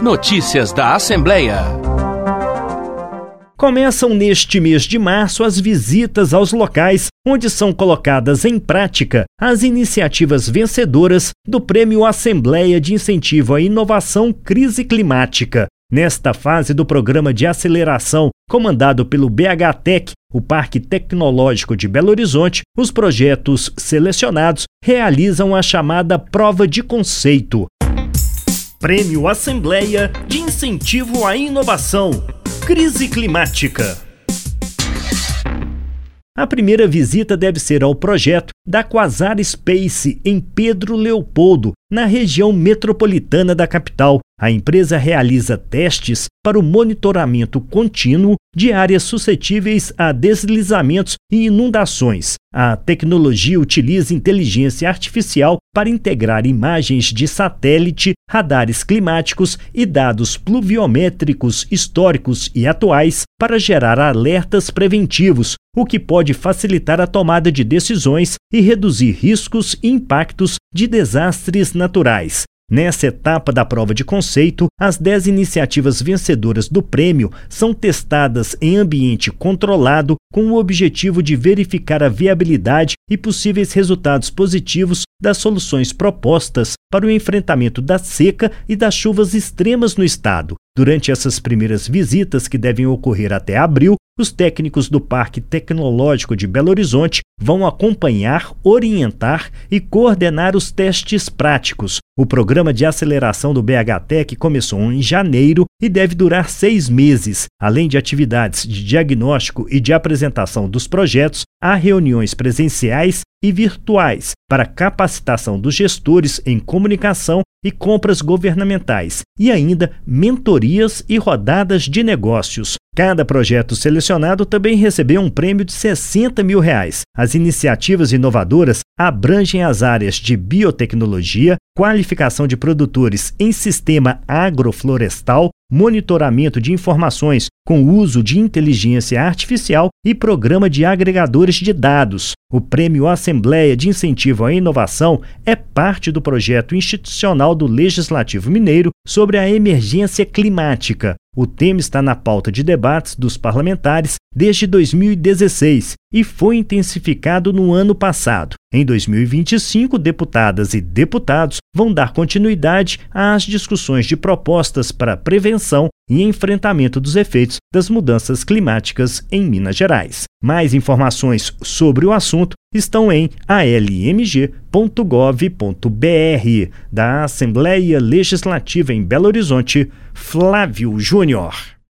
Notícias da Assembleia. Começam neste mês de março as visitas aos locais onde são colocadas em prática as iniciativas vencedoras do Prêmio Assembleia de Incentivo à Inovação Crise Climática. Nesta fase do programa de aceleração comandado pelo BHTEC, o Parque Tecnológico de Belo Horizonte, os projetos selecionados realizam a chamada prova de conceito. Prêmio Assembleia de Incentivo à Inovação Crise Climática. A primeira visita deve ser ao projeto da Quasar Space em Pedro Leopoldo, na região metropolitana da capital. A empresa realiza testes para o monitoramento contínuo de áreas suscetíveis a deslizamentos e inundações. A tecnologia utiliza inteligência artificial para integrar imagens de satélite, radares climáticos e dados pluviométricos históricos e atuais para gerar alertas preventivos, o que pode facilitar a tomada de decisões e reduzir riscos e impactos de desastres naturais. Nessa etapa da prova de conceito, as 10 iniciativas vencedoras do prêmio são testadas em ambiente controlado com o objetivo de verificar a viabilidade e possíveis resultados positivos das soluções propostas para o enfrentamento da seca e das chuvas extremas no estado. Durante essas primeiras visitas, que devem ocorrer até abril, os técnicos do Parque Tecnológico de Belo Horizonte vão acompanhar, orientar e coordenar os testes práticos. O programa de aceleração do BHTEC começou em janeiro e deve durar 6 meses. Além de atividades de diagnóstico e de apresentação dos projetos, há reuniões presenciais e virtuais para capacitação dos gestores em comunicação e compras governamentais, e ainda mentorias e rodadas de negócios. Cada projeto selecionado também recebeu um prêmio de R$60 mil. As iniciativas inovadoras abrangem as áreas de biotecnologia, qualificação de produtores em sistema agroflorestal, monitoramento de informações com uso de inteligência artificial e programa de agregadores de dados. O Prêmio Assembleia de Incentivo à Inovação é parte do projeto institucional do Legislativo Mineiro sobre a emergência climática. O tema está na pauta de debates dos parlamentares desde 2016 e foi intensificado no ano passado. Em 2025, deputadas e deputados vão dar continuidade às discussões de propostas para prevenção e enfrentamento dos efeitos das mudanças climáticas em Minas Gerais. Mais informações sobre o assunto estão em almg.gov.br. Da Assembleia Legislativa em Belo Horizonte, Flávio Júnior.